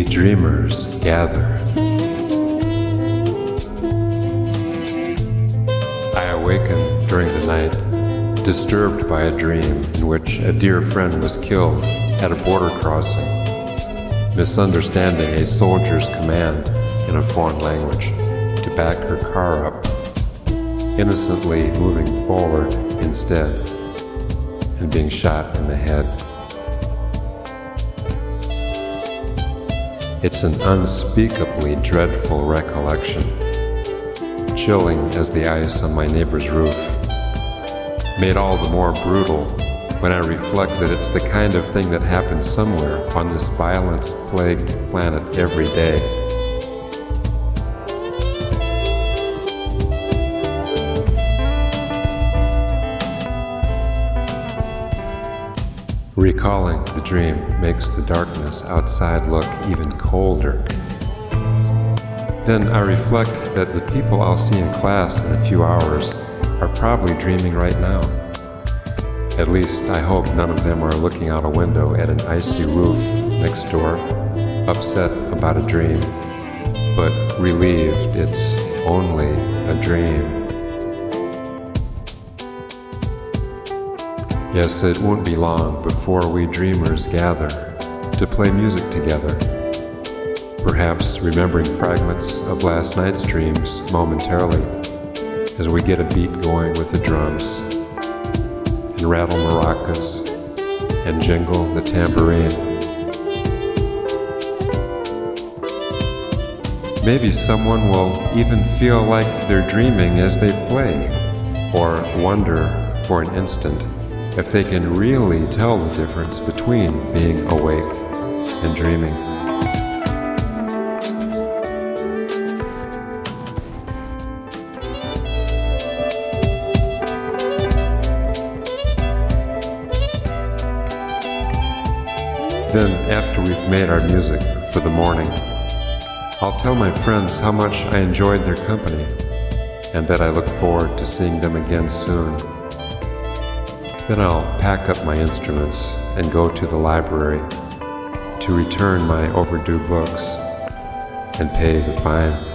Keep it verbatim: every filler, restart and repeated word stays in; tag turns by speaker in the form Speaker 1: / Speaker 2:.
Speaker 1: dreamers gather. I awaken during the night, disturbed by a dream in which a dear friend was killed at a border crossing, misunderstanding a soldier's command in a foreign language to back her car up, innocently moving forward instead, and being shot in the head. It's an unspeakably dreadful recollection, chilling as the ice on my neighbor's roof, made all the more brutal when I reflect that it's the kind of thing that happens somewhere on this violence-plagued planet every day. Recalling the dream makes the darkness outside look even colder. Then I reflect that the people I'll see in class in a few hours are probably dreaming right now. At least I hope none of them are looking out a window at an icy roof next door, upset about a dream, but relieved it's only a dream. Yes, it won't be long before we dreamers gather to play music together, perhaps remembering fragments of last night's dreams momentarily as we get a beat going with the drums and rattle maracas and jingle the tambourine. Maybe someone will even feel like they're dreaming as they play, or wonder for an instant if they can really tell the difference between being awake and dreaming. Then, after we've made our music for the morning, I'll tell my friends how much I enjoyed their company and that I look forward to seeing them again soon. Then I'll pack up my instruments and go to the library to return my overdue books and pay the fine.